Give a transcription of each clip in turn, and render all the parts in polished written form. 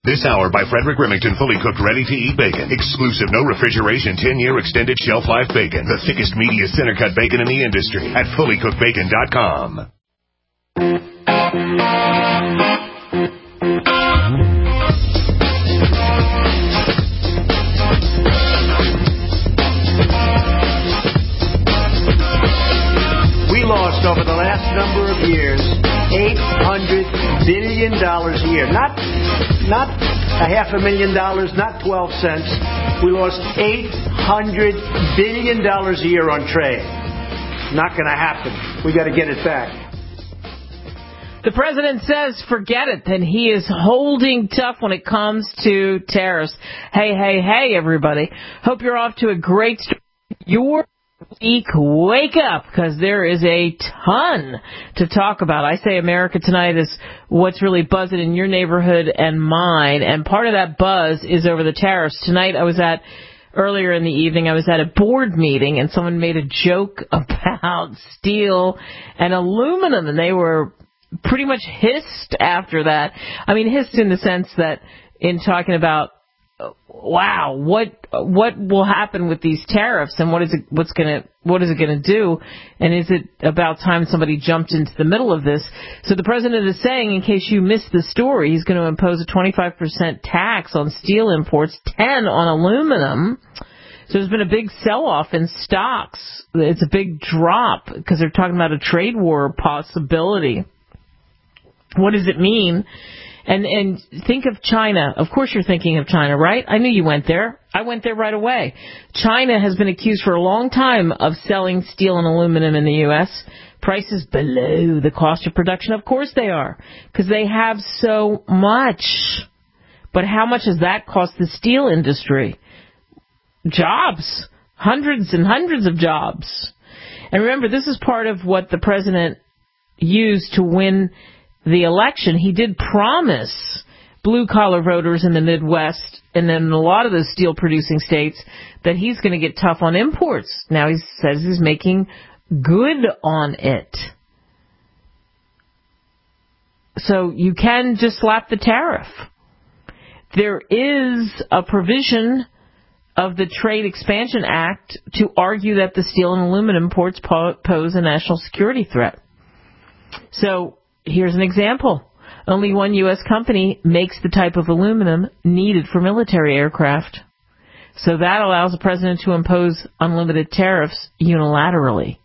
This hour by Frederick Remington, fully cooked, ready-to-eat bacon. Exclusive, no refrigeration, 10-year extended shelf life bacon. The thickest, meatiest, center-cut bacon in the industry at fullycookedbacon.com. We lost over the last number of years $800 billion a year. Not $500,000, not 12 cents. We lost $800 billion a year on trade. Not going to happen. We got to get it back. The president says forget it, and he is holding tough when it comes to tariffs. Hey, everybody. Hope you're off to a great start. Your week, wake up, because there is a ton to talk about. I say America Tonight is what's really buzzing in your neighborhood and mine, and part of that buzz is over the tariffs. Tonight earlier in the evening, I was at a board meeting, and someone made a joke about steel and aluminum, and they were pretty much hissed after that. I mean, hissed in the sense that in talking about, wow, what will happen with these tariffs, and what is it going to do, and is it about time somebody jumped into the middle of this? So the president is saying, in case you missed the story, he's going to impose a 25% tax on steel imports, 10 on aluminum. So there's been a big sell-off in stocks. It's a big drop because they're talking about a trade war possibility. What does it mean? And think of China. Of course you're thinking of China, right? I knew you went there. I went there right away. China has been accused for a long time of selling steel and aluminum in the U.S. Prices below the cost of production. Of course they are, because they have so much. But how much does that cost the steel industry? Jobs. Hundreds and hundreds of jobs. And remember, this is part of what the president used to win the election. He did promise blue-collar voters in the Midwest and then a lot of those steel-producing states that he's going to get tough on imports. Now he says he's making good on it. So you can just slap the tariff. There is a provision of the Trade Expansion Act to argue that the steel and aluminum imports pose a national security threat. So here's an example. Only one U.S. company makes the type of aluminum needed for military aircraft. So that allows the president to impose unlimited tariffs unilaterally.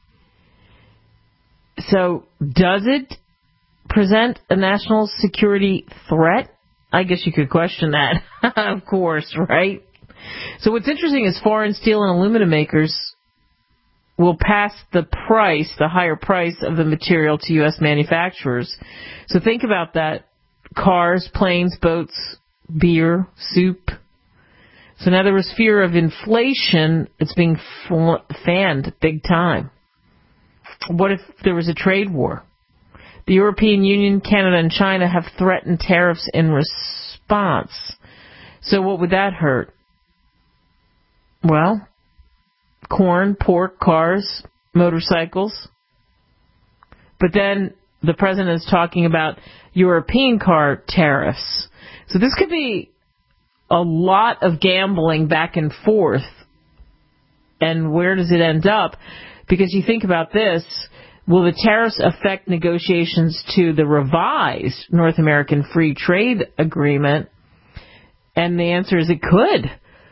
So does it present a national security threat? I guess you could question that. Of course, right? So what's interesting is foreign steel and aluminum makers will pass the higher price of the material to U.S. manufacturers. So think about that. Cars, planes, boats, beer, soup. So now there was fear of inflation. It's being fanned big time. What if there was a trade war? The European Union, Canada, and China have threatened tariffs in response. So what would that hurt? Well, corn, pork, cars, motorcycles. But then the president is talking about European car tariffs. So this could be a lot of gambling back and forth. And where does it end up? Because you think about this, will the tariffs affect negotiations to the revised North American Free Trade Agreement? And the answer is it could.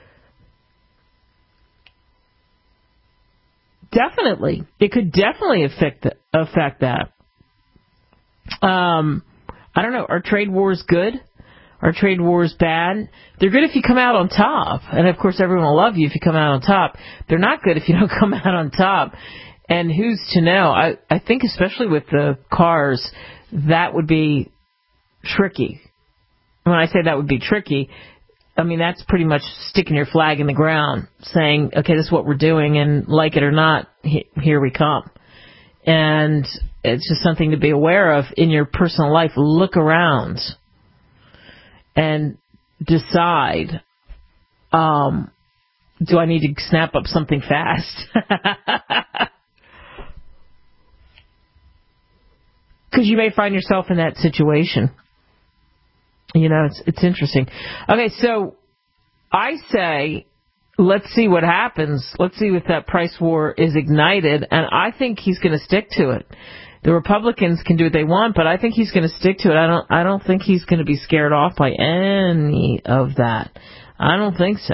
Definitely. It could definitely affect that. I don't know. Are trade wars good? Are trade wars bad? They're good if you come out on top. And, of course, everyone will love you if you come out on top. They're not good if you don't come out on top. And who's to know? I think especially with the cars, that would be tricky. When I say that would be tricky, I mean, that's pretty much sticking your flag in the ground, saying, okay, this is what we're doing, and like it or not, here we come. And it's just something to be aware of in your personal life. Look around and decide, do I need to snap up something fast? Because you may find yourself in that situation. It's interesting. Okay, so I say, let's see what happens. Let's see if that price war is ignited, and I think he's going to stick to it. The Republicans can do what they want, but I think he's going to stick to it. I don't think he's going to be scared off by any of that. I don't think so.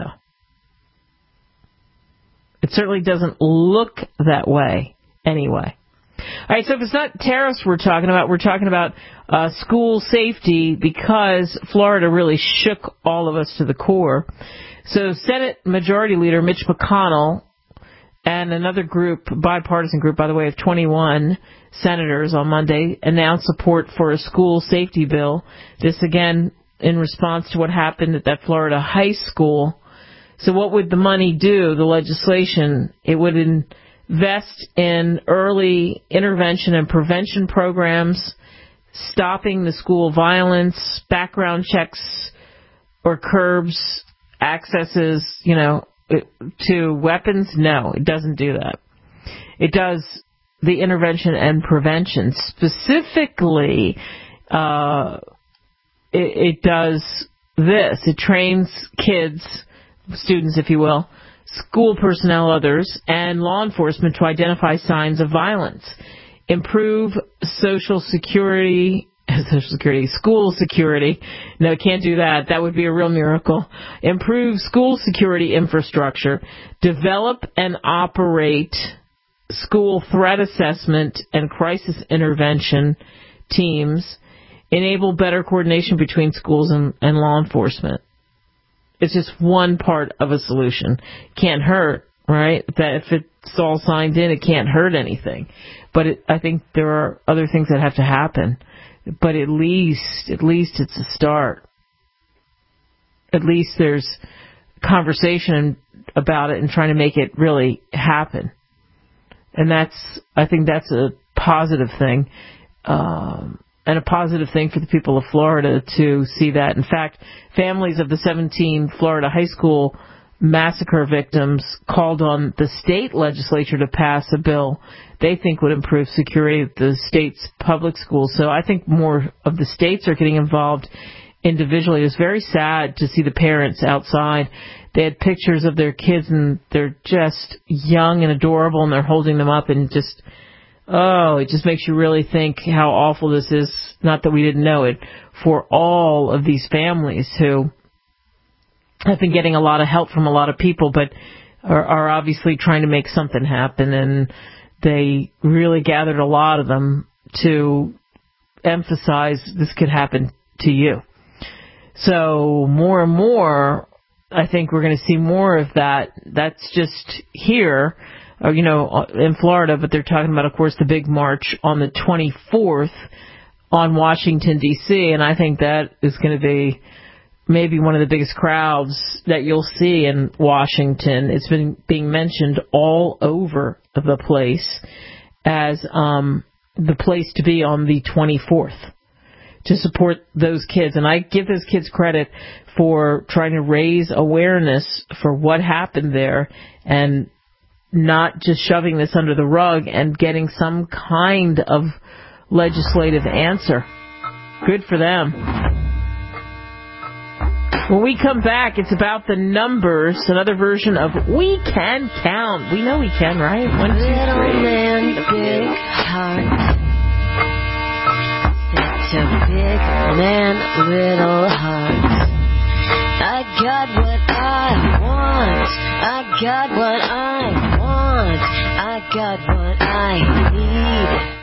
It certainly doesn't look that way anyway. All right, so if it's not tariffs we're talking about school safety, because Florida really shook all of us to the core. So Senate Majority Leader Mitch McConnell and another group, bipartisan group, by the way, of 21 senators on Monday, announced support for a school safety bill. This, again, in response to what happened at that Florida high school. So what would the money do, the legislation? It would invest in early intervention and prevention programs, stopping the school violence, background checks or curbs, accesses, to weapons. No, it doesn't do that. It does the intervention and prevention. Specifically, it does this. It trains kids, students, if you will, school personnel, others, and law enforcement to identify signs of violence, improve school security. No, it can't do that. That would be a real miracle. Improve school security infrastructure, develop and operate school threat assessment and crisis intervention teams, enable better coordination between schools and law enforcement. It's just one part of a solution. Can't hurt, right? That if it's all signed in, it can't hurt anything. But I think there are other things that have to happen. But at least it's a start. At least there's conversation about it and trying to make it really happen. And I think that's a positive thing. And a positive thing for the people of Florida to see that. In fact, families of the 17 Florida high school massacre victims called on the state legislature to pass a bill they think would improve security at the state's public schools. So I think more of the states are getting involved individually. It was very sad to see the parents outside. They had pictures of their kids, and they're just young and adorable, and they're holding them up, and just... oh, it just makes you really think how awful this is, not that we didn't know it, for all of these families who have been getting a lot of help from a lot of people, but are obviously trying to make something happen. And they really gathered a lot of them to emphasize this could happen to you. So more and more, I think we're going to see more of that. That's just here, in Florida, but they're talking about, of course, the big march on the 24th on Washington, D.C., and I think that is going to be maybe one of the biggest crowds that you'll see in Washington. It's been being mentioned all over the place as the place to be on the 24th to support those kids. And I give those kids credit for trying to raise awareness for what happened there and not just shoving this under the rug and getting some kind of legislative answer. Good for them. When we come back, it's about the numbers, another version of We Can Count. We know we can, right? 1, 2, 3. Little man, big heart. Such a big man, little heart. I got what I want. I got what I want. I got what I need.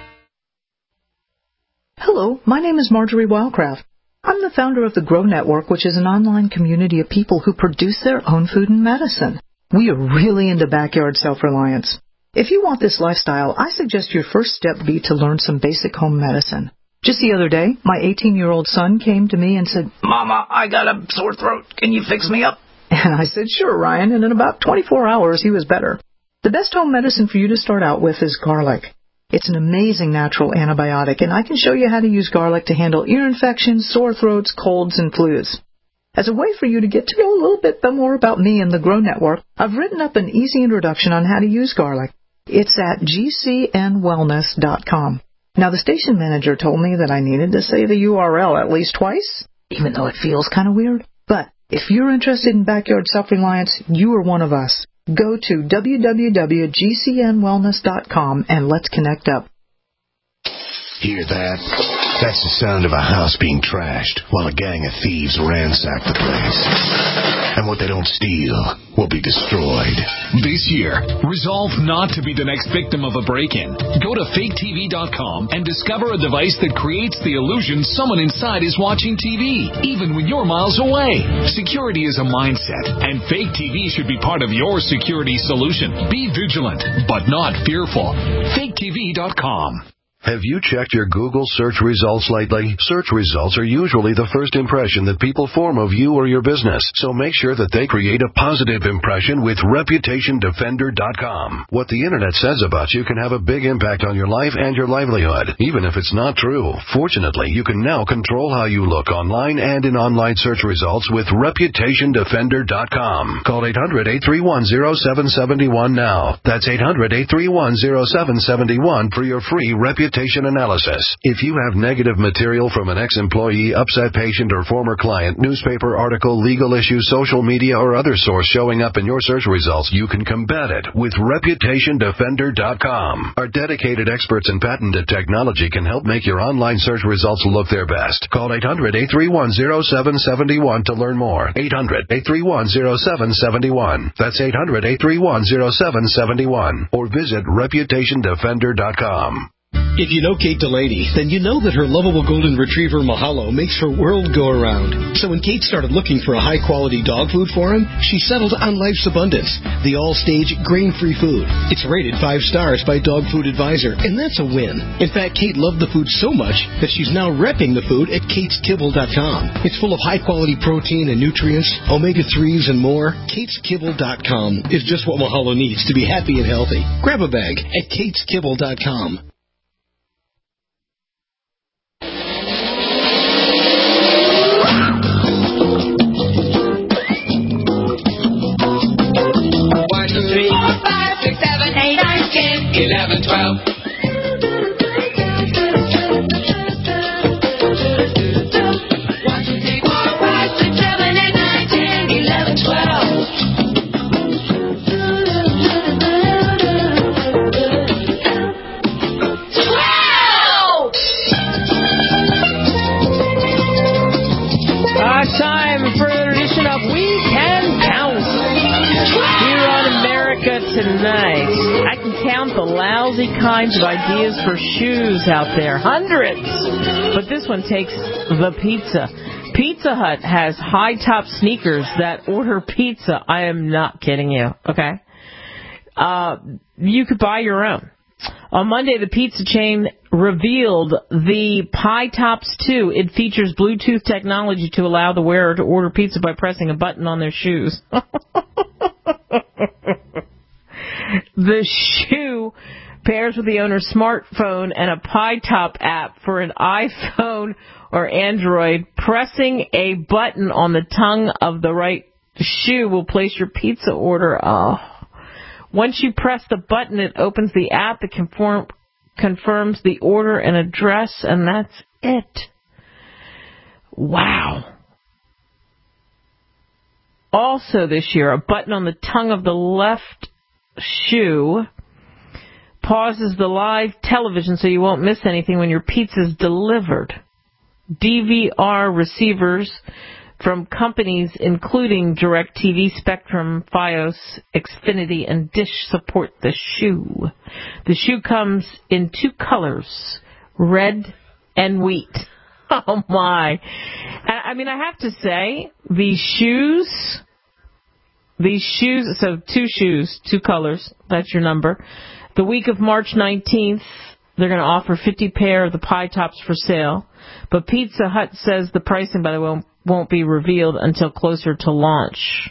Hello, my name is Marjorie Wildcraft. I'm the founder of the Grow Network, which is an online community of people who produce their own food and medicine. We are really into backyard self-reliance. If you want this lifestyle, I suggest your first step be to learn some basic home medicine. Just the other day, my 18-year-old son came to me and said, "Mama, I got a sore throat. Can you fix me up?" And I said, "Sure, Ryan," and in about 24 hours, he was better. The best home medicine for you to start out with is garlic. It's an amazing natural antibiotic, and I can show you how to use garlic to handle ear infections, sore throats, colds, and flus. As a way for you to get to know a little bit more about me and the Grow Network, I've written up an easy introduction on how to use garlic. It's at gcnwellness.com. Now, the station manager told me that I needed to say the URL at least twice, even though it feels kind of weird. But if you're interested in backyard self-reliance, you are one of us. Go to www.gcnwellness.com and let's connect up. Hear that? That's the sound of a house being trashed while a gang of thieves ransack the place. And what they don't steal will be destroyed. This year, resolve not to be the next victim of a break-in. Go to faketv.com and discover a device that creates the illusion someone inside is watching TV, even when you're miles away. Security is a mindset, and Fake TV should be part of your security solution. Be vigilant, but not fearful. faketv.com. Have you checked your Google search results lately? Search results are usually the first impression that people form of you or your business, so make sure that they create a positive impression with ReputationDefender.com. What the Internet says about you can have a big impact on your life and your livelihood, even if it's not true. Fortunately, you can now control how you look online and in online search results with ReputationDefender.com. Call 800-831-0771 now. That's 800-831-0771 for your free reputation analysis. If you have negative material from an ex-employee, upset patient, or former client, newspaper article, legal issue, social media, or other source showing up in your search results, you can combat it with ReputationDefender.com. Our dedicated experts in patented technology can help make your online search results look their best. Call 800-831-0771 to learn more. 800-831-0771. That's 800-831-0771. Or visit ReputationDefender.com. If you know Kate Delaney, then you know that her lovable golden retriever Mahalo makes her world go around. So when Kate started looking for a high-quality dog food for him, she settled on Life's Abundance, the all-stage grain-free food. It's rated 5 stars by Dog Food Advisor, and that's a win. In fact, Kate loved the food so much that she's now repping the food at KatesKibble.com. It's full of high-quality protein and nutrients, omega-3s, and more. KatesKibble.com is just what Mahalo needs to be happy and healthy. Grab a bag at KatesKibble.com. Tonight, I can count the lousy kinds of ideas for shoes out there. Hundreds! But this one takes the pizza. Pizza Hut has high-top sneakers that order pizza. I am not kidding you, okay? You could buy your own. On Monday, the pizza chain revealed the Pie Tops 2. It features Bluetooth technology to allow the wearer to order pizza by pressing a button on their shoes. The shoe pairs with the owner's smartphone and a Pie Top app for an iPhone or Android. Pressing a button on the tongue of the right shoe will place your pizza order. Oh. Once you press the button, it opens the app that confirms the order and address, and that's it. Wow. Also this year, a button on the tongue of the left shoe pauses the live television so you won't miss anything when your pizza's delivered. DVR receivers from companies including DirecTV, Spectrum, Fios, Xfinity, and Dish support the shoe. The shoe comes in 2 colors, red and wheat. Oh my. I mean, I have to say, these shoes, so 2 shoes, 2 colors, that's your number. The week of March 19th, they're going to offer 50 pair of the Pie Tops for sale. But Pizza Hut says the pricing, by the way, won't be revealed until closer to launch.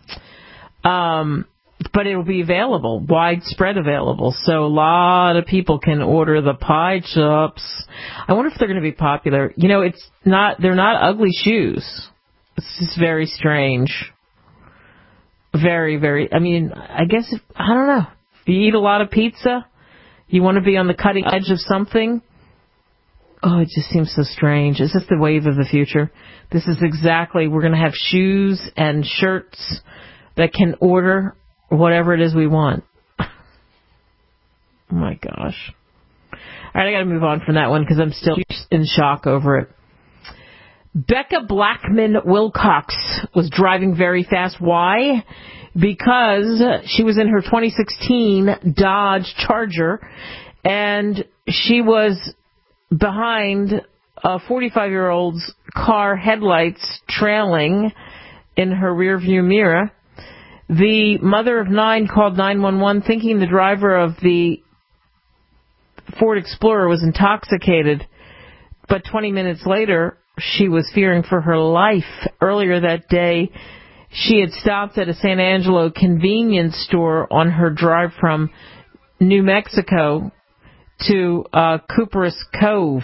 But it will be available, widespread available. So a lot of people can order the Pie Tops. I wonder if they're going to be popular. You know, they're not ugly shoes. It's just very strange. Very, very, I mean, I guess, I don't know. If you eat a lot of pizza, you want to be on the cutting edge of something, Oh, it just seems so strange. Is this the wave of the future? This is exactly, we're going to have shoes and shirts that can order whatever it is we want. Oh, my gosh. All right, I got to move on from that one because I'm still in shock over it. Becca Blackman Wilcox was driving very fast. Why? Because she was in her 2016 Dodge Charger, and she was behind a 45-year-old's car headlights trailing in her rearview mirror. The mother of 9 called 911 thinking the driver of the Ford Explorer was intoxicated, but 20 minutes later, she was fearing for her life. Earlier that day, she had stopped at a San Angelo convenience store on her drive from New Mexico to Cooper's Cove.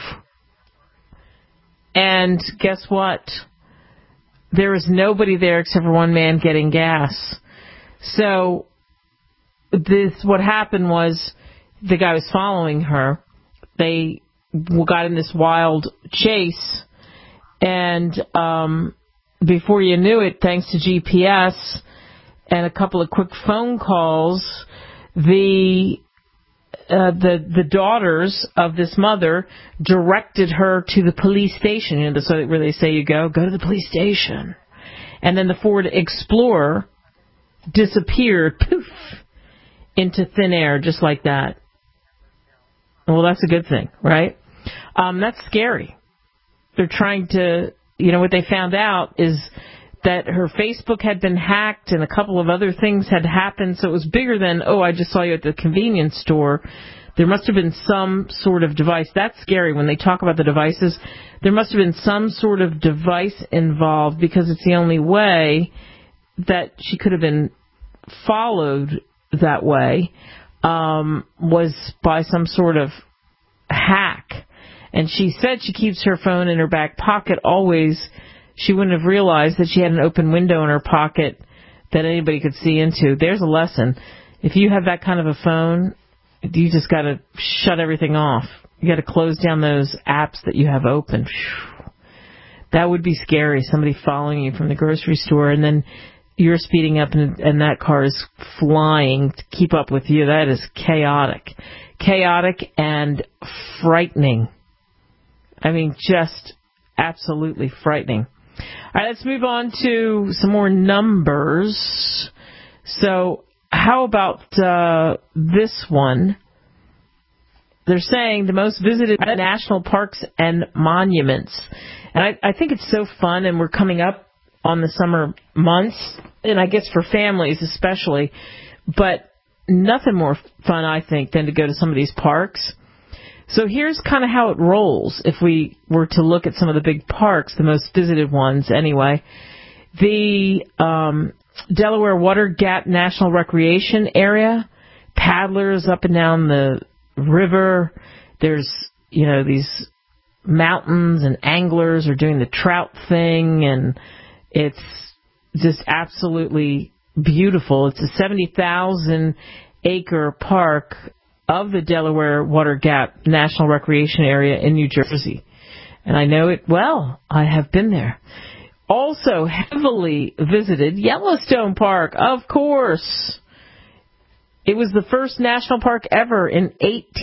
And guess what? There was nobody there except for one man getting gas. So what happened was the guy was following her. They got in this wild chase, and before you knew it, thanks to GPS and a couple of quick phone calls, the daughters of this mother directed her to the police station. You know, so where they say you go to the police station. And then the Ford Explorer disappeared, poof, into thin air, just like that. Well, that's a good thing, right? That's scary. They're trying to, what they found out is that her Facebook had been hacked and a couple of other things had happened. So it was bigger than, I just saw you at the convenience store. There must have been some sort of device. That's scary when they talk about the devices. There must have been some sort of device involved because it's the only way that she could have been followed that way, was by some sort of hack. And she said she keeps her phone in her back pocket always. She wouldn't have realized that she had an open window in her pocket that anybody could see into. There's a lesson. If you have that kind of a phone, you just got to shut everything off. You got to close down those apps that you have open. That would be scary. Somebody following you from the grocery store, and then you're speeding up and that car is flying to keep up with you. That is chaotic. Chaotic and frightening. I mean, just absolutely frightening. All right, let's move on to some more numbers. So how about this one? They're saying the most visited national parks and monuments. And I think it's so fun, and we're coming up on the summer months, and I guess for families especially. But nothing more fun, I think, than to go to some of these parks. So here's kind of how it rolls if we were to look at some of the big parks, the most visited ones anyway. The Delaware Water Gap National Recreation Area, paddlers up and down the river. There's, these mountains, and anglers are doing the trout thing, and it's just absolutely beautiful. It's a 70,000-acre park of the Delaware Water Gap National Recreation Area in New Jersey. And I know it well. I have been there. Also heavily visited, Yellowstone Park, of course. It was the first national park ever in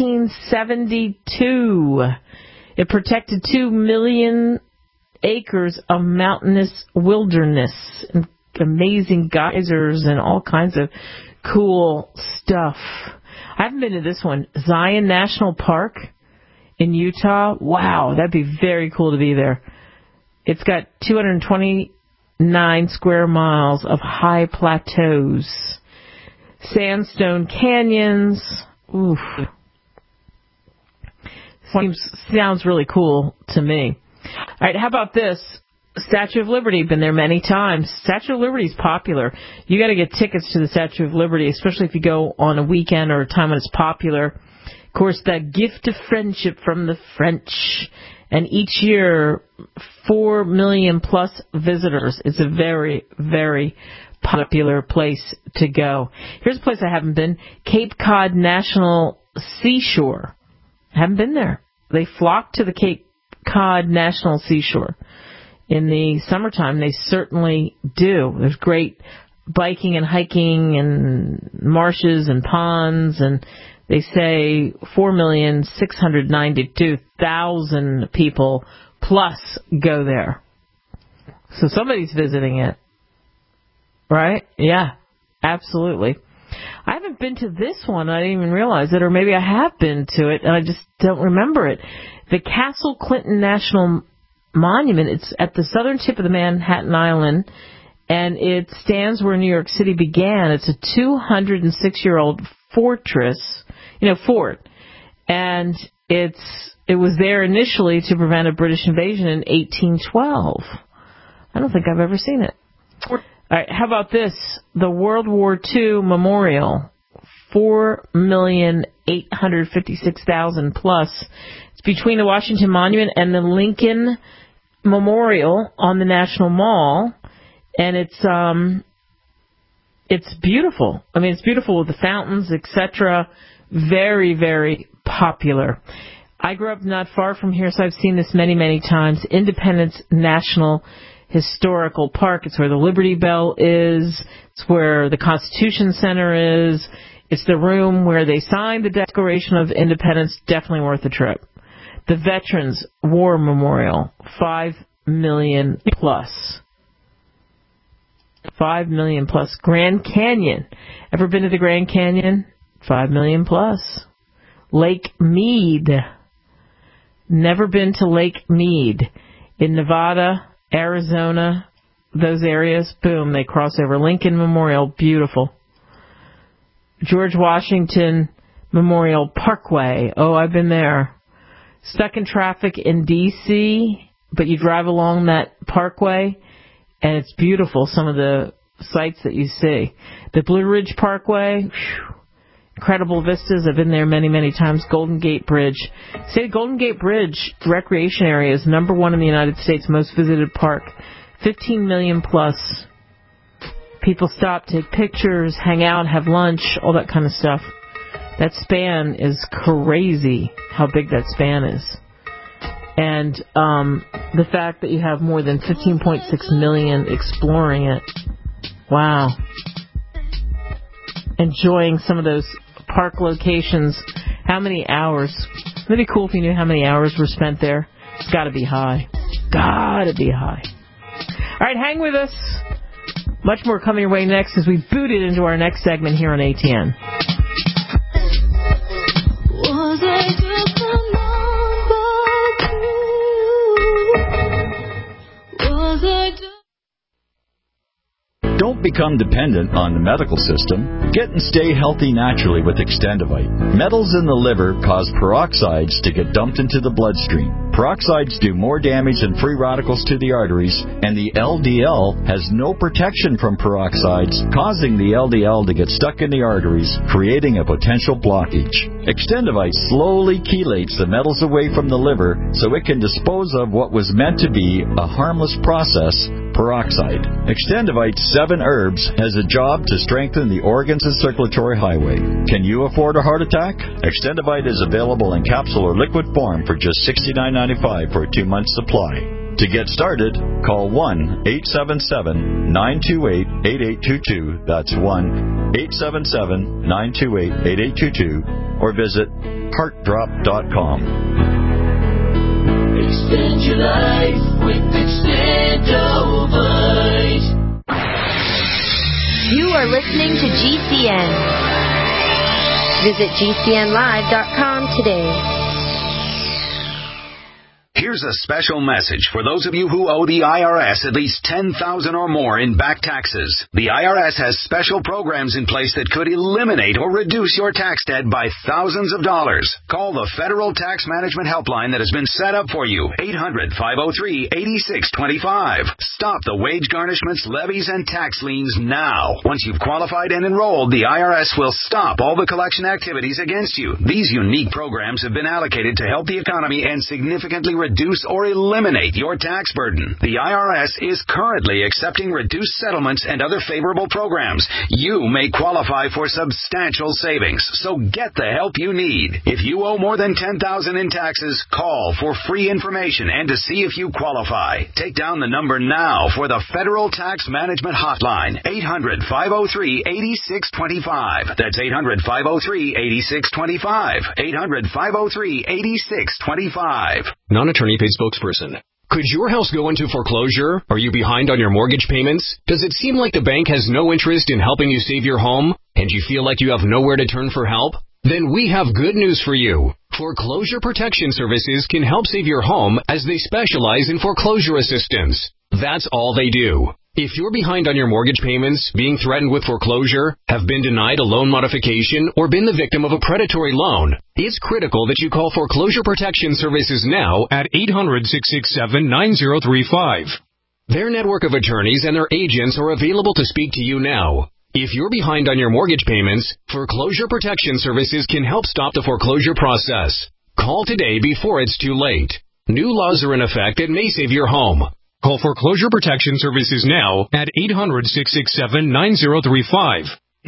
1872. It protected 2 million acres of mountainous wilderness and amazing geysers and all kinds of cool stuff. I haven't been to this one. Zion National Park in Utah. Wow, that'd be very cool to be there. It's got 229 square miles of high plateaus, sandstone canyons. Oof. Sounds really cool to me. All right, how about this? Statue of Liberty, been there many times. Statue of Liberty is popular. You got to get tickets to the Statue of Liberty, especially if you go on a weekend or a time when it's popular. Of course, that gift of friendship from the French. And each year, 4 million plus visitors. It's a very, very popular place to go. Here's a place I haven't been. Cape Cod National Seashore. I haven't been there. They flock to the Cape Cod National Seashore. In the summertime, they certainly do. There's great biking and hiking and marshes and ponds, and they say 4,692,000 people plus go there. So somebody's visiting it. Right? Yeah, absolutely. I haven't been to this one. I didn't even realize it, or maybe I have been to it, and I just don't remember it. The Castle Clinton National Monument, it's at the southern tip of the Manhattan Island, and it stands where New York City began. It's a 206-year-old fortress, fort, and it was there initially to prevent a British invasion in 1812. I don't think I've ever seen it. All right, how about this? The World War II Memorial, 4,856,000 plus. It's between the Washington Monument and the Lincoln Memorial on the National Mall, and it's beautiful. I mean, it's beautiful with the fountains, etc. Very, very popular. I grew up not far from here, so I've seen this many, many times. Independence National Historical Park. It's where the Liberty Bell is. It's where the Constitution Center is. It's the room where they signed the Declaration of Independence. Definitely worth a trip. The Veterans War Memorial, 5 million plus. 5 million plus. Grand Canyon. Ever been to the Grand Canyon? 5 million plus. Lake Mead. Never been to Lake Mead. In Nevada, Arizona, those areas, boom, they cross over. Lincoln Memorial, beautiful. George Washington Memorial Parkway. Oh, I've been there. Stuck in traffic in D.C., but you drive along that parkway, and it's beautiful, some of the sights that you see. The Blue Ridge Parkway, whew, incredible vistas. I've been there many, many times. Golden Gate Bridge. Say Golden Gate Bridge recreation area is number one in the United States most visited park. 15 million plus. People stop, take pictures, hang out, have lunch, all that kind of stuff. That span is crazy, how big that span is. And the fact that you have more than 15.6 million exploring it. Wow. Enjoying some of those park locations. How many hours? It'd be cool if you knew how many hours were spent there. It's got to be high. Got to be high. All right, hang with us. Much more coming your way next as we boot it into our next segment here on ATN. Was I just a number 2? Was I just... Don't become dependent on the medical system. Get and stay healthy naturally with Extendivite. Metals in the liver cause peroxides to get dumped into the bloodstream. Peroxides do more damage than free radicals to the arteries, and the LDL has no protection from peroxides, causing the LDL to get stuck in the arteries, creating a potential blockage. Extendivite slowly chelates the metals away from the liver so it can dispose of what was meant to be a harmless process, peroxide. Extendivite's 7 herbs has a job to strengthen the organs and circulatory highway. Can you afford a heart attack? Extendivite is available in capsule or liquid form for just $69.95 for a 2-month supply. To get started, call 1-877-928-8822. That's 1-877-928-8822. Or visit heartdrop.com. Extend your life with Extendovite. You are listening to GCN. Visit GCNlive.com today. Here's a special message for those of you who owe the IRS at least $10,000 or more in back taxes. The IRS has special programs in place that could eliminate or reduce your tax debt by thousands of dollars. Call the Federal Tax Management Helpline that has been set up for you, 800-503-8625. Stop the wage garnishments, levies, and tax liens now. Once you've qualified and enrolled, the IRS will stop all the collection activities against you. These unique programs have been allocated to help the economy and significantly reduce reduce or eliminate your tax burden. The IRS is currently accepting reduced settlements and other favorable programs. You may qualify for substantial savings, so get the help you need. If you owe more than $10,000 in taxes, call for free information and to see if you qualify. Take down the number now for the Federal Tax Management Hotline, 800-503-8625. That's 800-503-8625. 800-503-8625. Non-attorney paid spokesperson. Could your house go into foreclosure? Are you behind on your mortgage payments? Does it seem like the bank has no interest in helping you save your home? And you feel like you have nowhere to turn for help? Then we have good news for you. Foreclosure Protection Services can help save your home as they specialize in foreclosure assistance. That's all they do. If you're behind on your mortgage payments, being threatened with foreclosure, have been denied a loan modification, or been the victim of a predatory loan, it's critical that you call Foreclosure Protection Services now at 800-667-9035. Their network of attorneys and their agents are available to speak to you now. If you're behind on your mortgage payments, Foreclosure Protection Services can help stop the foreclosure process. Call today before it's too late. New laws are in effect that may save your home. Call Foreclosure Protection Services now at 800-667-9035.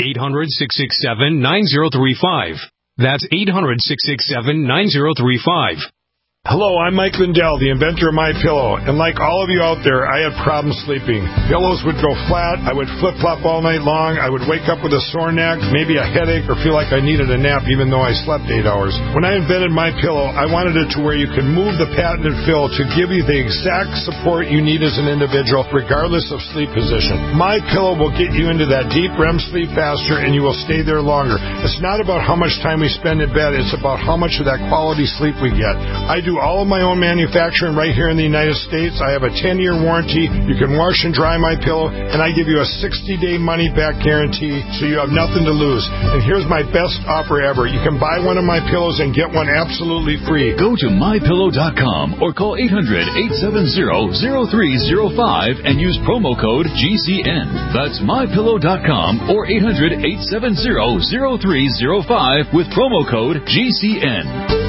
800-667-9035. That's 800-667-9035. Hello, I'm Mike Lindell, the inventor of MyPillow, and like all of you out there, I had problems sleeping. Pillows would go flat, I would flip-flop all night long, I would wake up with a sore neck, maybe a headache, or feel like I needed a nap even though I slept 8 hours. When I invented MyPillow, I wanted it to where you could move the patented fill to give you the exact support you need as an individual, regardless of sleep position. MyPillow will get you into that deep REM sleep faster, and you will stay there longer. It's not about how much time we spend in bed, it's about how much of that quality sleep we get. I do all of my own manufacturing right here in the United States. I have a 10-year warranty. You can wash and dry my pillow, and I give you a 60-day money-back guarantee, so you have nothing to lose. And here's my best offer ever. You can buy one of my pillows and get one absolutely free. Go to MyPillow.com or call 800-870-0305 and use promo code GCN. That's MyPillow.com or 800-870-0305 with promo code GCN.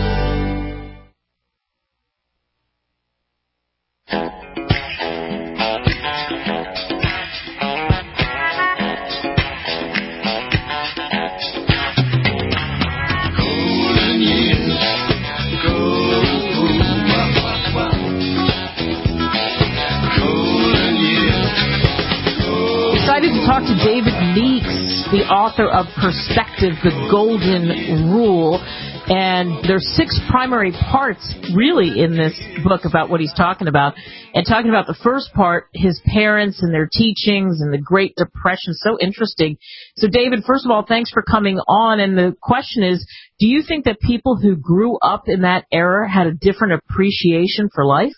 Talk to David Meeks, the author of Perspective, The Golden Rule. And there's 6 primary parts, really, in this book about what he's talking about. And talking about the first part, his parents and their teachings and the Great Depression. So interesting. So, David, first of all, thanks for coming on. And the question is, do you think that people who grew up in that era had a different appreciation for life?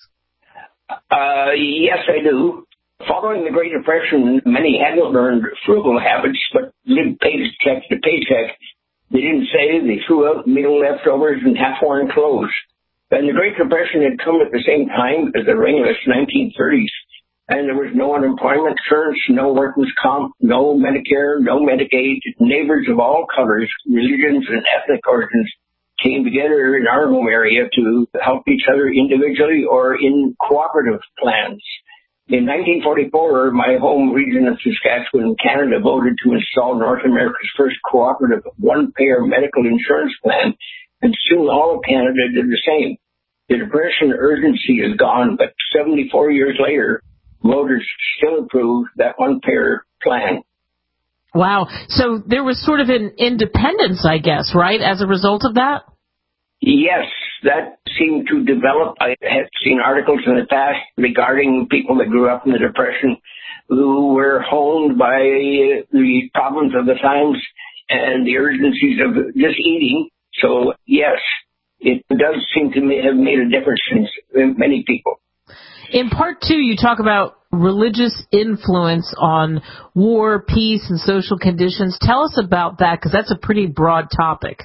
Yes, I do. Following the Great Depression, many hadn't learned frugal habits, but lived paycheck to paycheck. They didn't save. They threw out meal leftovers and half-worn clothes. And the Great Depression had come at the same time as the ringless 1930s. And there was no unemployment insurance, no workers' comp, no Medicare, no Medicaid. Neighbors of all colors, religions, and ethnic origins came together in our home area to help each other individually or in cooperative plans. In 1944, my home region of Saskatchewan, Canada, voted to install North America's first cooperative one-payer medical insurance plan, and soon all of Canada did the same. The Depression urgency is gone, but 74 years later, voters still approve that one-payer plan. Wow. So there was sort of an independence, I guess, right, as a result of that? Yes, that seemed to develop. I had seen articles in the past regarding people that grew up in the Depression who were honed by the problems of the times and the urgencies of just eating. So, yes, it does seem to have made a difference in many people. In part 2, you talk about religious influence on war, peace, and social conditions. Tell us about that, because that's a pretty broad topic.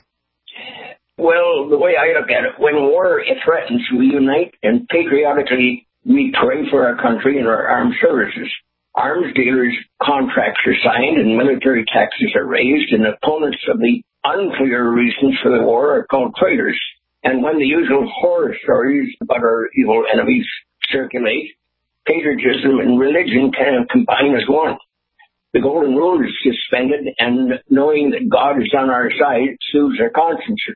Well, the way I look at it, when war threatens, we unite and patriotically we pray for our country and our armed services. Arms dealers' contracts are signed and military taxes are raised, and opponents of the unclear reasons for the war are called traitors. And when the usual horror stories about our evil enemies circulate, patriotism and religion can combine as one. The golden rule is suspended, and knowing that God is on our side soothes our consciences.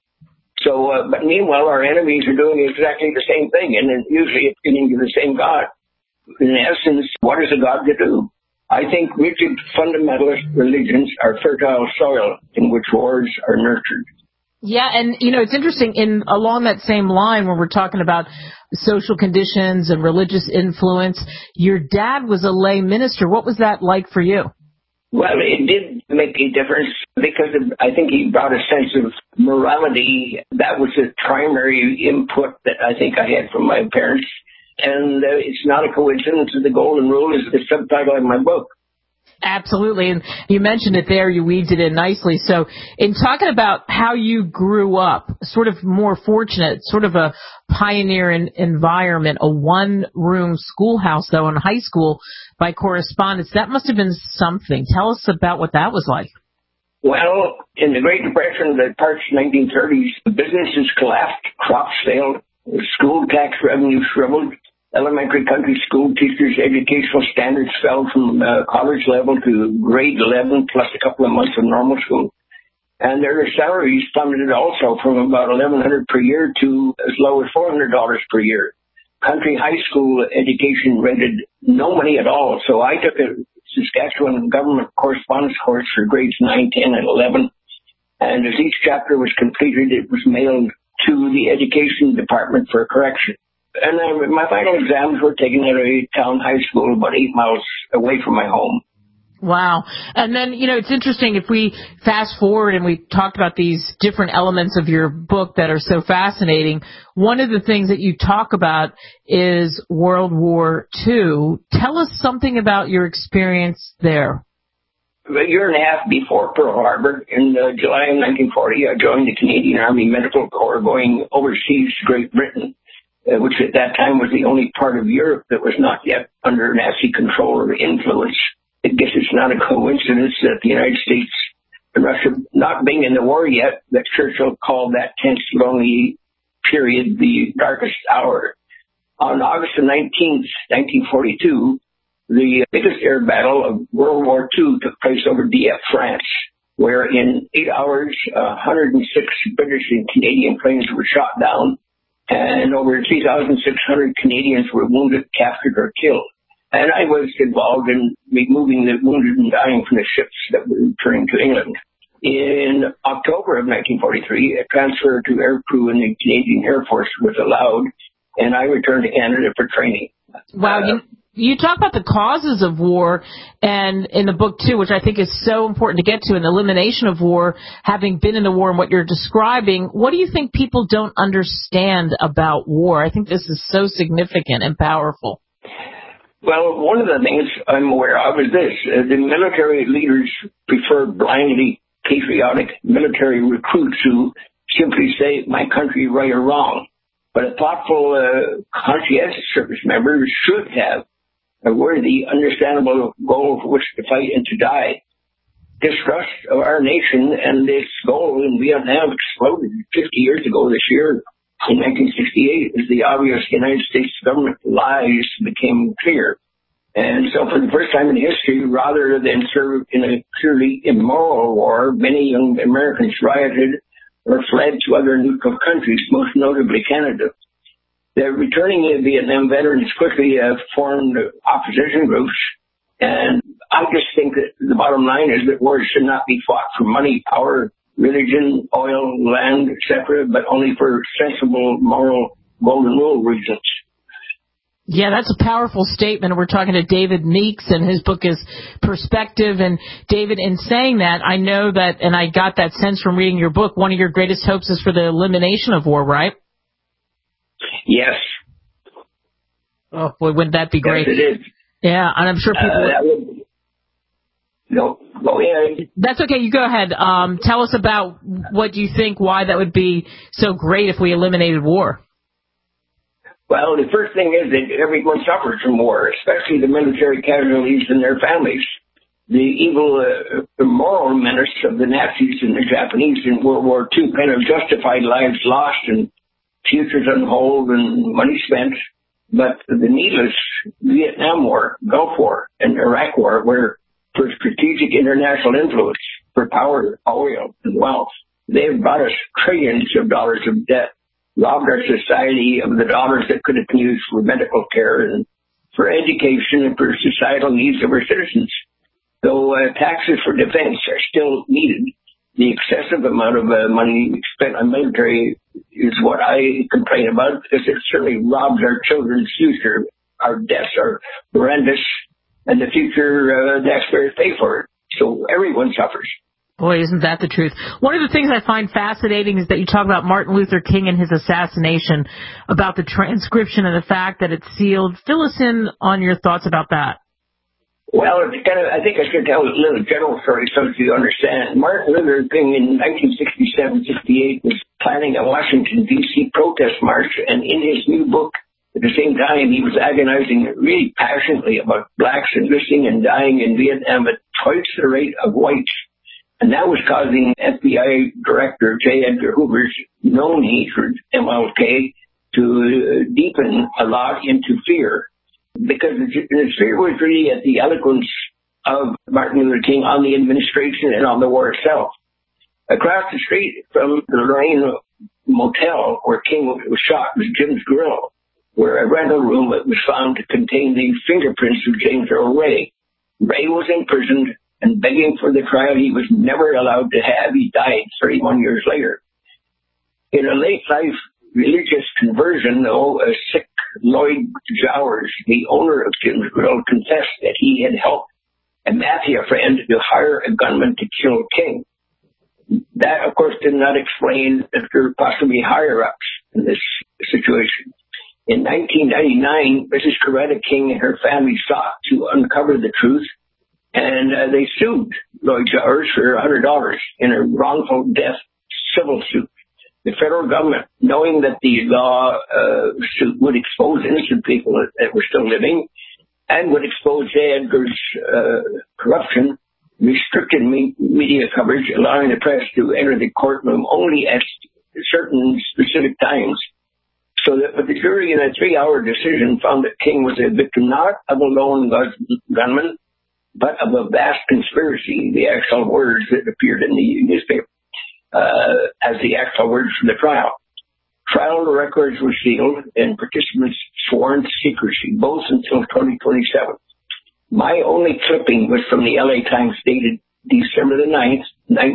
So, but meanwhile, our enemies are doing exactly the same thing, and usually it's getting to the same God. In essence, what is a God to do? I think rigid fundamentalist religions are fertile soil in which wars are nurtured. Yeah, and, it's interesting, along that same line when we're talking about social conditions and religious influence, your dad was a lay minister. What was that like for you? Well, it did make a difference because I think he brought a sense of morality. That was the primary input that I think I had from my parents. And it's not a coincidence that the Golden Rule is the subtitle of my book. Absolutely. And you mentioned it there. You weaved it in nicely. So in talking about how you grew up, sort of more fortunate, sort of a pioneer environment, a one-room schoolhouse, though, in high school by correspondence, that must have been something. Tell us about what that was like. Well, in the Great Depression, the parts 1930s, businesses collapsed, crops failed, school tax revenue shriveled. Elementary country school teachers' educational standards fell from college level to grade 11 plus a couple of months of normal school. And their salaries plummeted also from about $1,100 per year to as low as $400 per year. Country high school education rated no money at all. So I took a Saskatchewan government correspondence course for grades 9, 10, and 11. And as each chapter was completed, it was mailed to the education department for correction. And my final exams were taken at a town high school about 8 miles away from my home. Wow. And then, it's interesting if we fast forward and we talked about these different elements of your book that are so fascinating. One of the things that you talk about is World War II. Tell us something about your experience there. A year and a half before Pearl Harbor, in July of 1940, I joined the Canadian Army Medical Corps going overseas to Great Britain, which at that time was the only part of Europe that was not yet under Nazi control or influence. I guess it's not a coincidence that the United States and Russia, not being in the war yet, that Churchill called that tense, lonely period the darkest hour. On August the 19th, 1942, the biggest air battle of World War II took place over Dieppe, France, where in 8 hours, 106 British and Canadian planes were shot down, and over 3,600 Canadians were wounded, captured, or killed. And I was involved in removing the wounded and dying from the ships that were returning to England. In October of 1943, a transfer to aircrew in the Canadian Air Force was allowed, and I returned to Canada for training. Wow. You talk about the causes of war, and in the book, too, which I think is so important to get to, an elimination of war, having been in the war and what you're describing. What do you think people don't understand about war? I think this is so significant and powerful. Well, one of the things I'm aware of is this. The military leaders prefer blindly patriotic military recruits who simply say, my country, right or wrong. But a thoughtful, conscientious service member should have a worthy, understandable goal for which to fight and to die. Distrust of our nation and its goal in Vietnam exploded 50 years ago this year. In 1968, as the obvious United States government lies became clear. And so for the first time in history, rather than serve in a purely immoral war, many young Americans rioted or fled to other neutral countries, most notably Canada. The returning Vietnam veterans quickly formed opposition groups. And I just think that the bottom line is that wars should not be fought for money, power, religion, oil, land, etc., but only for sensible, moral, golden rule reasons. Yeah, that's a powerful statement. We're talking to David Meeks, and his book is Perspective. And David, in saying that, I know that, and I got that sense from reading your book, one of your greatest hopes is for the elimination of war, right? Yes. Oh, boy, wouldn't that be great? Yes, it is. Yeah, and I'm sure people... No, go ahead. That's okay. You go ahead. Tell us about what you think, why that would be so great if we eliminated war. Well, the first thing is that everyone suffers from war, especially the military casualties and their families. the evil moral menace of the Nazis and the Japanese in World War II kind of justified lives lost and futures on hold and money spent. But the needless Vietnam War, Gulf War, and Iraq War were for strategic international influence, for power, oil, and wealth. They've brought us trillions of dollars of debt, robbed our society of the dollars that could have been used for medical care and for education and for societal needs of our citizens. Though taxes for defense are still needed, the excessive amount of money spent on military is what I complain about, because it certainly robs our children's future. Our deaths are horrendous, and the future taxpayers pay for it. So everyone suffers. Boy, isn't that the truth. One of the things I find fascinating is that you talk about Martin Luther King and his assassination, about the transcription and the fact that it's sealed. Fill us in on your thoughts about that. Well, it's kind of, I think I should tell a little general story so that you understand. Martin Luther King in 1967-68 was planning a Washington, D.C. protest march, and in his new book, at the same time, he was agonizing really passionately about blacks enlisting and dying in Vietnam at twice the rate of whites. And that was causing FBI Director J. Edgar Hoover's known hatred, MLK, to deepen a lot into fear. Because the fear was really at the eloquence of Martin Luther King on the administration and on the war itself. Across the street from the Lorraine Motel where King was shot was Jim's Grill, where a rental room was found to contain the fingerprints of James Earl Ray. Ray was imprisoned and begging for the trial he was never allowed to have. He died 31 years later. In a late-life religious conversion, though, a sick Lloyd Jowers, the owner of Jim's Grill, confessed that he had helped a mafia friend to hire a gunman to kill King. That, of course, did not explain that there were possibly higher-ups in this situation. In 1999, Mrs. Coretta King and her family sought to uncover the truth, and they sued Lloyd Jowers for $100 in a wrongful death civil suit. The federal government, knowing that the law suit would expose innocent people that were still living and would expose J. Edgar's corruption, restricted media coverage, allowing the press to enter the courtroom only at certain specific times. So that the jury in a 3-hour decision found that King was a victim not of a lone gunman, but of a vast conspiracy, the actual words that appeared in the newspaper. As the actual words from the trial. Trial records were sealed and participants sworn to secrecy, both until 2027. My only clipping was from the LA Times dated December the 9th,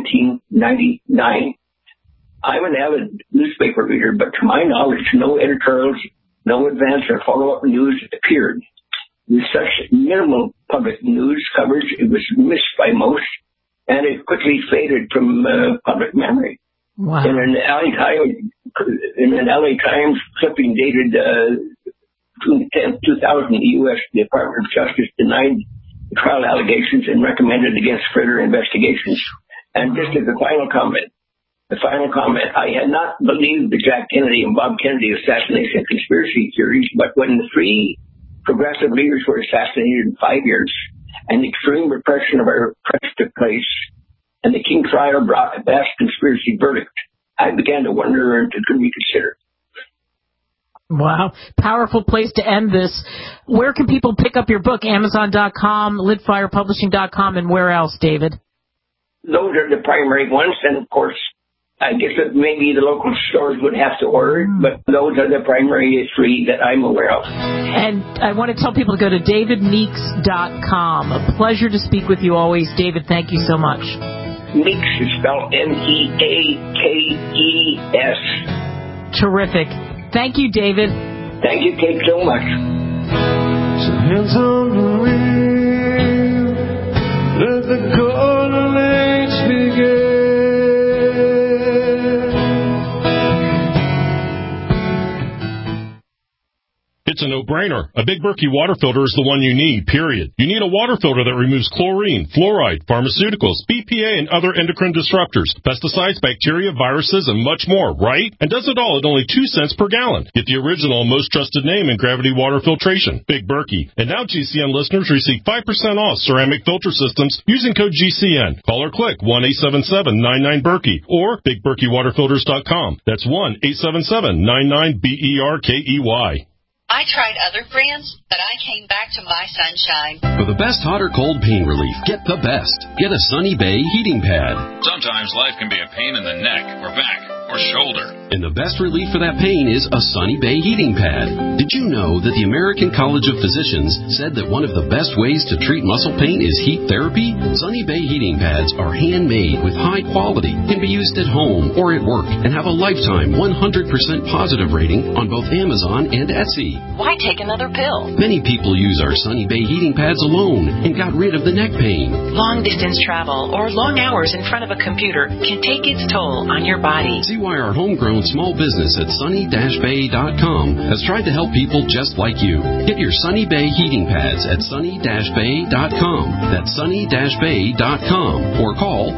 1999. I'm an avid newspaper reader, but to my knowledge, no editorials, no advance or follow-up news appeared. With such minimal public news coverage, it was missed by most, and it quickly faded from public memory. Wow. In an LA Times clipping dated June 10, 2000, the U.S. Department of Justice denied the trial allegations and recommended against further investigations. And just as the final comment, I had not believed the Jack Kennedy and Bob Kennedy assassination conspiracy theories, but when the 3 progressive leaders were assassinated in 5 years, and the extreme repression of our press took place, and the King trial brought a vast conspiracy verdict, I began to wonder and to reconsider. Wow. Powerful place to end this. Where can people pick up your book? Amazon.com, LitFirePublishing.com, and where else, David? Those are the primary ones, and of course, I guess that maybe the local stores would have to order, but those are the primary 3 that I'm aware of. And I want to tell people to go to davidmeekes.com. A pleasure to speak with you always. David, thank you so much. Meekes is spelled M-E-A-K-E-S. Terrific. Thank you, David. Thank you, Kate, so much. So hands on the wheel, let the golden age begin. It's a no-brainer. A Big Berkey water filter is the one you need, period. You need a water filter that removes chlorine, fluoride, pharmaceuticals, BPA, and other endocrine disruptors, pesticides, bacteria, viruses, and much more, right? And does it all at only 2 cents per gallon. Get the original and most trusted name in gravity water filtration, Big Berkey. And now GCN listeners receive 5% off ceramic filter systems using code GCN. Call or click 1-877-99-BERKEY or BigBerkeyWaterFilters.com. That's 1-877-99-BERKEY. I tried other brands, but I came back to My Sunshine. For the best hot or cold pain relief, get the best. Get a Sunny Bay heating pad. Sometimes life can be a pain in the neck or back or shoulder. And the best relief for that pain is a Sunny Bay heating pad. Did you know that the American College of Physicians said that one of the best ways to treat muscle pain is heat therapy? Sunny Bay heating pads are handmade with high quality, can be used at home or at work, and have a lifetime 100% positive rating on both Amazon and Etsy. Why take another pill? Many people use our Sunny Bay heating pads alone and got rid of the neck pain. Long distance travel or long hours in front of a computer can take its toll on your body. See why our homegrown small business at sunny-bay.com has tried to help people just like you. Get your Sunny Bay heating pads at sunny-bay.com. That's sunny-bay.com or call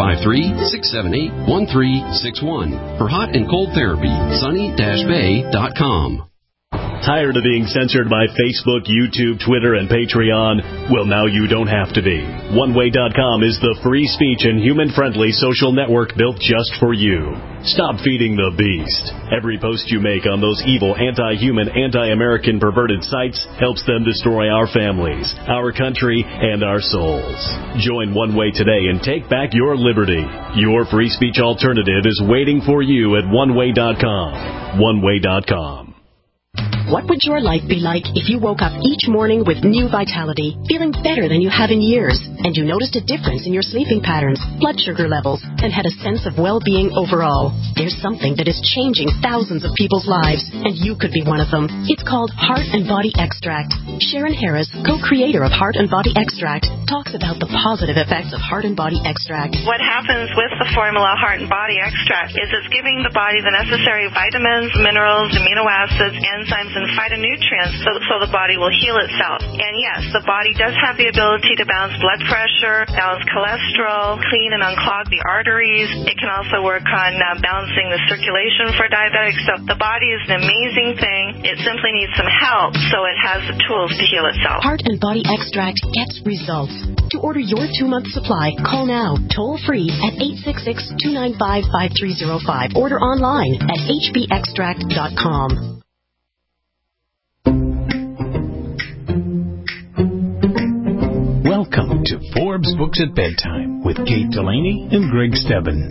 253-678-1361 for hot and cold therapy. sunny-bay.com. Tired of being censored by Facebook, YouTube, Twitter, and Patreon? Well, now you don't have to be. OneWay.com is the free speech and human-friendly social network built just for you. Stop feeding the beast. Every post you make on those evil, anti-human, anti-American perverted sites helps them destroy our families, our country, and our souls. Join One Way today and take back your liberty. Your free speech alternative is waiting for you at OneWay.com. OneWay.com. What would your life be like if you woke up each morning with new vitality, feeling better than you have in years, and you noticed a difference in your sleeping patterns, blood sugar levels, and had a sense of well-being overall? There's something that is changing thousands of people's lives, and you could be one of them. It's called Heart and Body Extract. Sharon Harris, co-creator of Heart and Body Extract, talks about the positive effects of Heart and Body Extract. What happens with the formula Heart and Body Extract is it's giving the body the necessary vitamins, minerals, amino acids, enzymes, and phytonutrients so the body will heal itself. And yes, the body does have the ability to balance blood pressure, balance cholesterol, clean and unclog the arteries. It can also work on balancing the circulation for diabetics. So the body is an amazing thing. It simply needs some help so it has the tools to heal itself. Heart and Body Extract gets results. To order your 2-month supply, call now, toll free at 866-295-5305. Order online at hbextract.com. Welcome to Forbes Books at Bedtime with Kate Delaney and Greg Stebbin.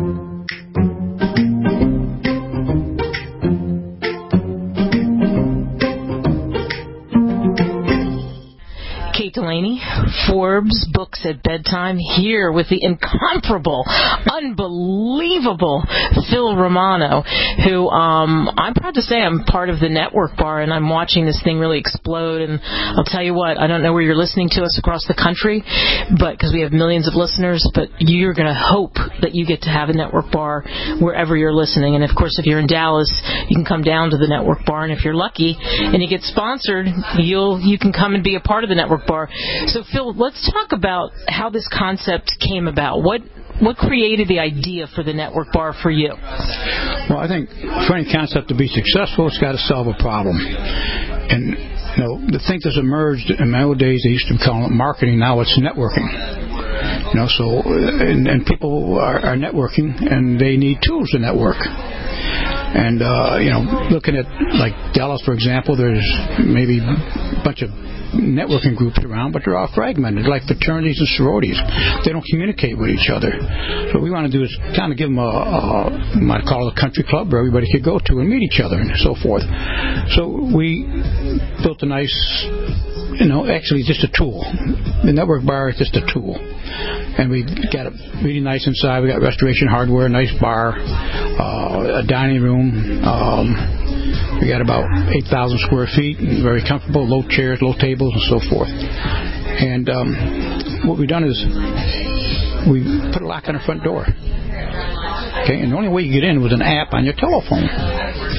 Kate Delaney, Forbes Books at Bedtime, here with the incomparable, unbelievable Phil Romano, who I'm proud to say I'm part of the network bar, and I'm watching this thing really explode. And I'll tell you what, I don't know where you're listening to us across the country, but because we have millions of listeners, but you're going to hope that you get to have a network bar wherever you're listening. And of course, if you're in Dallas, you can come down to the network bar, and if you're lucky and you get sponsored, you can come and be a part of the network bar. So Phil, let's talk about how this concept came about. What created the idea for the network bar for you? Well, I think for any concept to be successful, it's got to solve a problem. And the thing that's emerged in my old days, they used to call it marketing. Now it's networking. So and people are networking, and they need tools to network. And looking at like Dallas, for example, there's maybe a bunch of networking groups around, but they're all fragmented, like fraternities and sororities. They don't communicate with each other. So what we want to do is kind of give them I call it a country club where everybody could go to and meet each other and so forth. So we built a nice, actually just a tool. The network bar is just a tool. And we got it really nice inside. We got restoration hardware, nice bar, a dining room. We got about 8,000 square feet, very comfortable, low chairs, low tables, and so forth. And what we've done is we put a lock on the front door. Okay, and the only way you get in was an app on your telephone.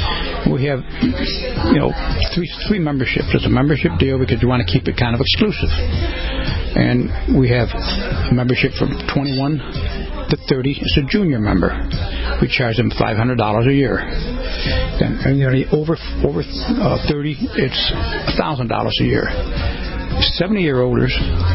We have, three memberships. It's a membership deal because you want to keep it kind of exclusive. And we have a membership from 21 to 30. It's a junior member. We charge them $500 a year. Then over 30, it's $1,000 a year. 70 year older,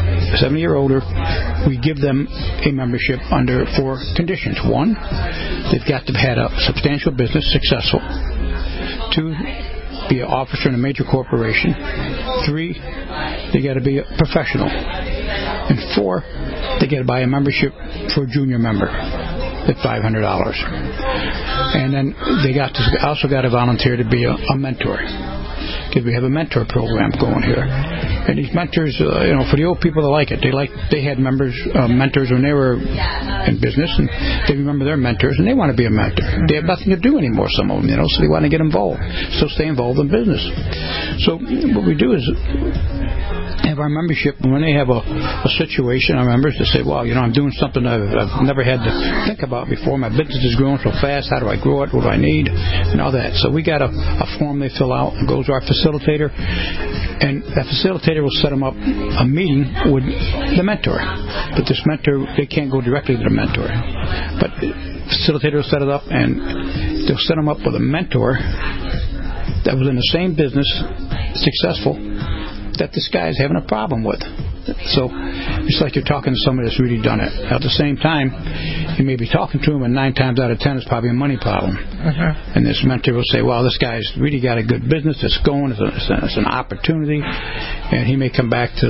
we give them a membership under 4 conditions. 1, they've got to have had a substantial business, successful. 2, be an officer in a major corporation. 3, they got to be a professional. And 4, they got to buy a membership for a junior member at $500. And then they also got to volunteer to be a mentor. Because we have a mentor program going here. And these mentors, for the old people that like it, they had mentors when they were in business, and they remember their mentors, and they want to be a mentor. They have nothing to do anymore, some of them, so they want to get involved. So stay involved in business. So what we do is have our membership, and when they have a situation, our members, they say, well, I'm doing something I've never had to think about before. My business is growing so fast. How do I grow it? What do I need? And all that. So we got a form they fill out and goes to our facilitator, and that facilitator will set them up a meeting with the mentor. But this mentor, they can't go directly to the mentor. But the facilitator will set it up, and they'll set them up with a mentor that was in the same business, successful, that this guy is having a problem with. So it's like you're talking to somebody that's really done it. At the same time, you may be talking to him, and 9 times out of 10 it's probably a money problem. And this mentor will say, well, this guy's really got a good business that's going, it's an opportunity, and he may come back to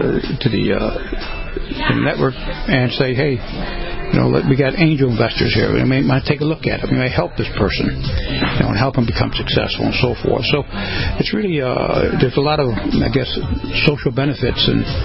the network and say, hey, we got angel investors here. We might take a look at it. We may help this person, and help him become successful and so forth. So it's really there's a lot of, I guess, social benefits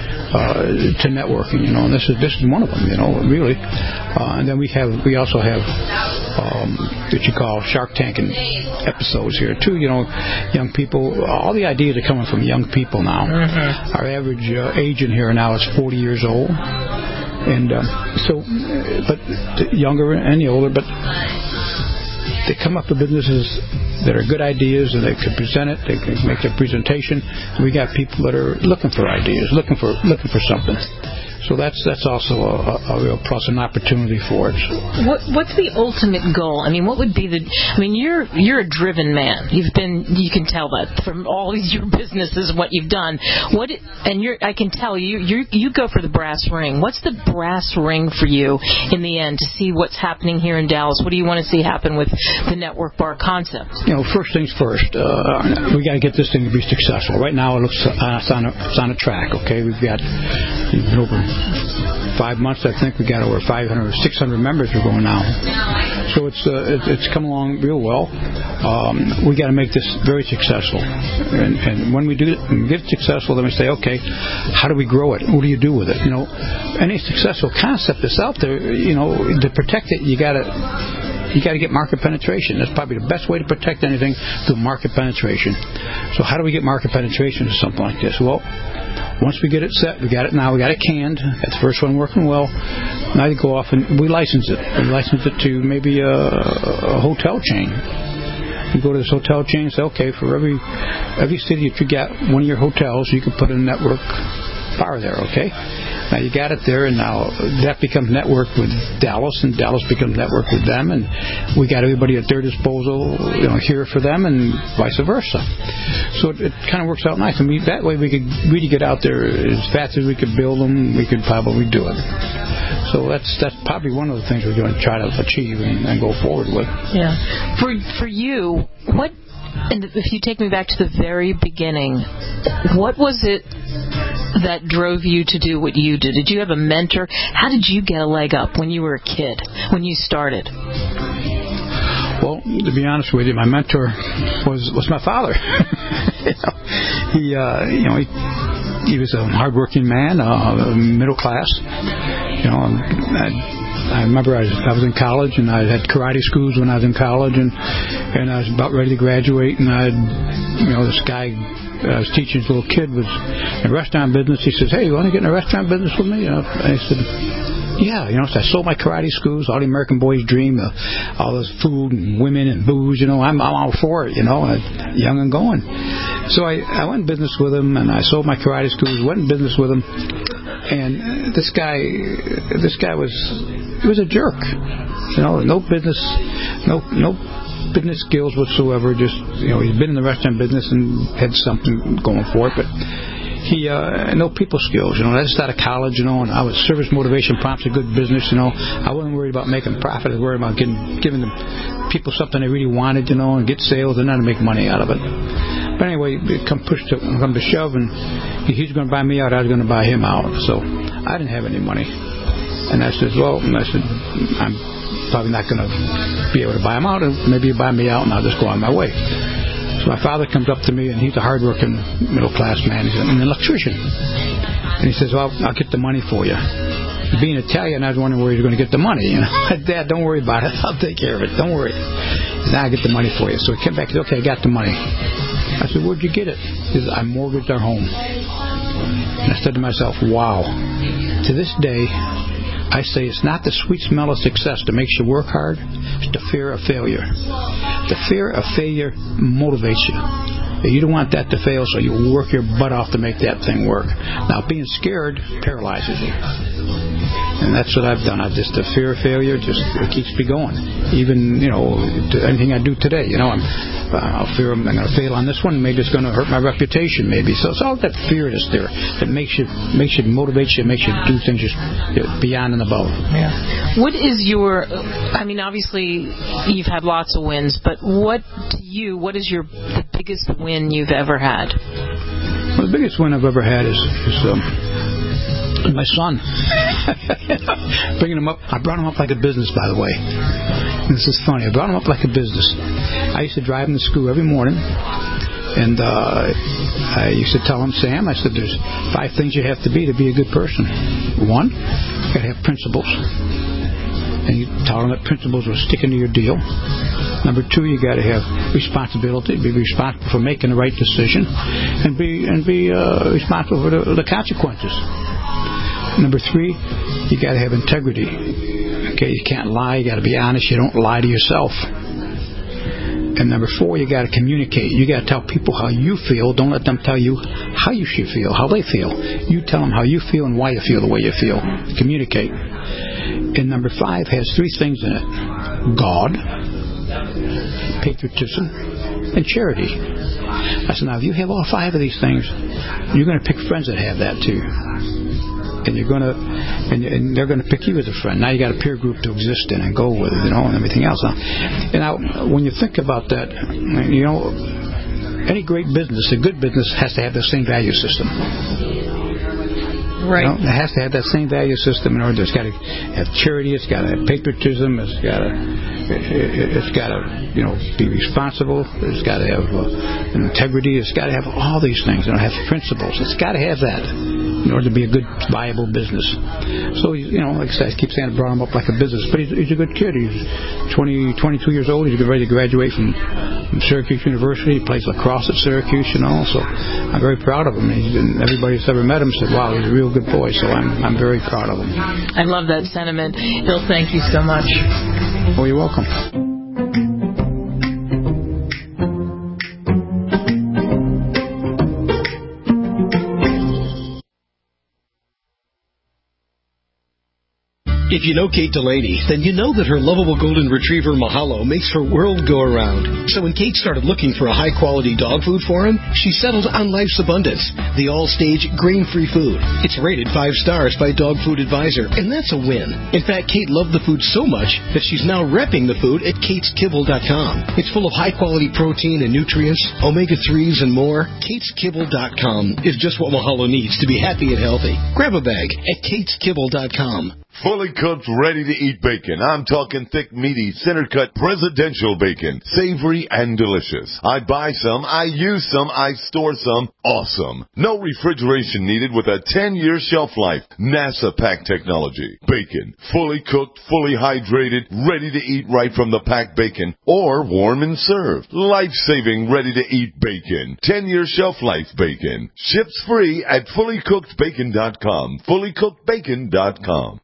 to networking. And this is one of them. Really. And then we also have what you call Shark Tank episodes here too. Young people. All the ideas are coming from young people now. Our average age in here now is 40 years old. And but the younger and the older, but they come up with businesses that are good ideas, and they can present it. They can make their presentation. And we got people that are looking for ideas, looking for something. So that's also a real plus, an opportunity for it. What's the ultimate goal? What would be you're a driven man. You can tell that from all your businesses, what you've done. I can tell you go for the brass ring. What's the brass ring for you in the end to see what's happening here in Dallas? What do you want to see happen with the network bar concept? First things first. We got to get this thing to be successful. Right now, it looks it's on a track. Okay, we've got over 5 months, I think we got over 500 or 600 members are going now. So it's come along real well. We got to make this very successful. And when we get it successful, then we say, okay, how do we grow it? What do you do with it? Any successful concept that's out there, to protect it, you got to get market penetration. That's probably the best way to protect anything, through market penetration. So how do we get market penetration to something like this? Well, once we get it set, we got it canned. Got the first one working well. Now you go off and we license it. We license it to maybe a hotel chain. You go to this hotel chain and say, okay, for every city, if you got one of your hotels, you can put a network bar there, okay? Now you got it there, and now that becomes networked with Dallas, and Dallas becomes networked with them, and we got everybody at their disposal, here for them, and vice versa. So it kind of works out nice, and that way we could really get out there as fast as we could build them. We could probably do it. So that's probably one of the things we're going to try to achieve and go forward with. Yeah. For you, and if you take me back to the very beginning, what was it that drove you to do what you do? Did you have a mentor? How did you get a leg up when you were a kid, when you started? Well, to be honest with you, my mentor was my father. He was a hardworking man, middle class. I remember I was in college, and I had karate schools when I was in college, and I was about ready to graduate, and this guy I was teaching, this little kid was in a restaurant business. He says, hey, you want to get in a restaurant business with me? I said, Yeah, so I sold my karate schools, all the American boys' dream, all this food and women and booze, I'm all for it, young and going. So I went in business with him, and I sold my karate schools, went in business with him, and this guy was a jerk. No business, no business skills whatsoever. Just he's been in the restaurant business and had something going for it, but he no people skills. I just out of college, and I was service motivation prompts a good business. I wasn't worried about making profit. I was worried about giving the people something they really wanted, and get sales and not to make money out of it. But anyway, it come to shove, and he's going to buy me out. I was going to buy him out. So I didn't have any money, and I said, I'm probably not going to be able to buy him out. Maybe you buy me out, and I'll just go on my way. So my father comes up to me, and he's a hard-working middle-class man. He's an electrician. And he says, well, I'll get the money for you. Being Italian, I was wondering where he was going to get the money. Dad, don't worry about it. I'll take care of it. Don't worry. He said, I'll get the money for you. So he came back and said, okay, I got the money. I said, where'd you get it? He said, I mortgaged our home. And I said to myself, wow. To this day, I say it's not the sweet smell of success that makes you work hard. It's the fear of failure. The fear of failure motivates you. You don't want that to fail, so you work your butt off to make that thing work. Now, being scared paralyzes you. And that's what I've done. The fear of failure it keeps me going. Even, anything I do today, I'll fear I'm going to fail on this one. Maybe it's going to hurt my reputation, maybe. So it's all that fear that's there that makes you motivates you, makes you do things just beyond and above. Yeah. What is obviously you've had lots of wins, but what is the biggest win you've ever had? Well, the biggest win I've ever had is my son. Bringing him up. I brought him up like a business, by the way. And this is funny. I brought him up like a business. I used to drive him to school every morning, and I used to tell him, Sam, I said, there's 5 things you have to be a good person. 1, you got to have principles. And you tell them that principles are sticking to your deal. Number 2, you got to have responsibility. Be responsible for making the right decision, and be responsible for the consequences. Number 3, you got to have integrity. Okay, you can't lie. You got to be honest. You don't lie to yourself. And number 4, you got to communicate. You got to tell people how you feel. Don't let them tell you how you should feel, how they feel. You tell them how you feel and why you feel the way you feel. Communicate. And number 5 has 3 things in it: God, patriotism, and charity. I said, now if you have all 5 of these things, you're going to pick friends that have that too. And they're going to pick you as a friend. Now you got a peer group to exist in and go with, and everything else. And now, when you think about that, any great business, a good business, has to have the same value system. Right. It has to have that same value system in order. It's got to have charity. It's got to have patriotism. It's got to be responsible. It's got to have integrity. It's got to have all these things. Have principles. It's got to have that in order to be a good, viable business. So, like I said, I keep saying I brought him up like a business, but he's a good kid. He's 22 years old. He's ready to graduate from Syracuse University. He plays lacrosse at Syracuse, So I'm very proud of him. Everybody that's ever met him said, wow, he's a real good boy. So I'm very proud of him. I love that sentiment. Bill, thank you so much. Oh, you're welcome. If you know Kate Delaney, then you know that her lovable golden retriever Mahalo makes her world go around. So when Kate started looking for a high-quality dog food for him, she settled on Life's Abundance, the all-stage grain-free food. It's rated 5 stars by Dog Food Advisor, and that's a win. In fact, Kate loved the food so much that she's now repping the food at KatesKibble.com. It's full of high-quality protein and nutrients, omega-3s, and more. KatesKibble.com is just what Mahalo needs to be happy and healthy. Grab a bag at KatesKibble.com. Fully cooked, ready-to-eat bacon. I'm talking thick, meaty, center-cut presidential bacon. Savory and delicious. I buy some, I use some, I store some. Awesome. No refrigeration needed with a 10-year shelf life. NASA pack technology. Bacon. Fully cooked, fully hydrated, ready to eat right from the packed bacon. Or warm and served. Life-saving, ready-to-eat bacon. 10-year shelf life bacon. Ships free at fullycookedbacon.com. Fullycookedbacon.com.